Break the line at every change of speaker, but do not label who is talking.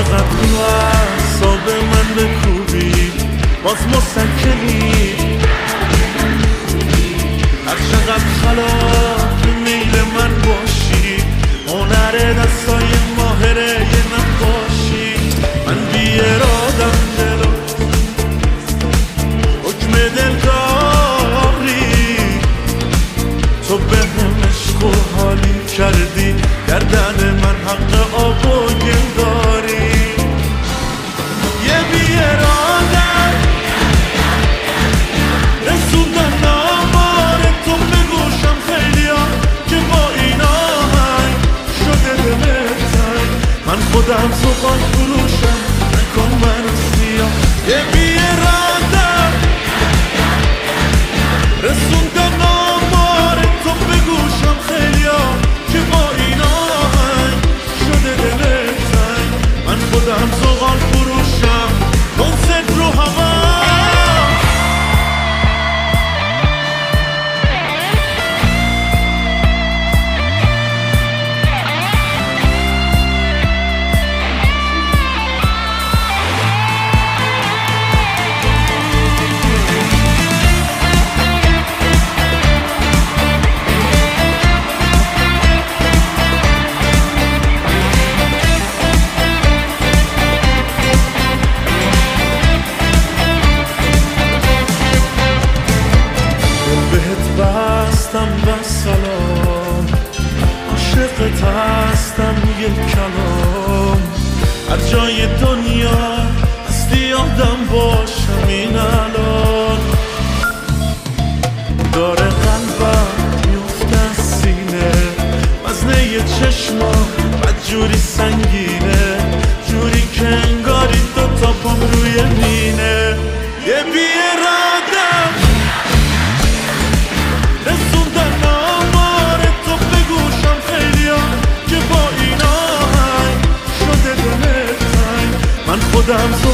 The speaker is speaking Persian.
چقدر تو اعصاب من بکوبی باز مسکنی، هر چقدر خلاف میل من باشی، هنر دستای ماهره یه نقاشی. من بی ارادم دلو حکم دل داری، تو به هم عشق و حالی کردی، گردن من حق آب و گل داری. یه بی ارادم رسوندن آمار تو به گوشم خیلیا که با این آهنگ شده دل تنگ. من خودم زغال فروشم نکن منو سیاه. یه بی ارادم رسوندن آمار تو به گوشم خیلیا که با این آهنگ شده دل تنگ. من خودم زغال فروشم کنسرت رو هوا. بستم و سلام عاشقت هستم یک کلام، هر جای دنیا هستی آدم باشم این الان. داره قلبم میفته از سینه، وزنه چشما بد جوری سنگینه، جوری که انگاری دوتا پام روی مینه. یه بی ارادم رسوندن آمار تو به گوشم خیلیا که با این آهنگ شده دل تنگ. من خودم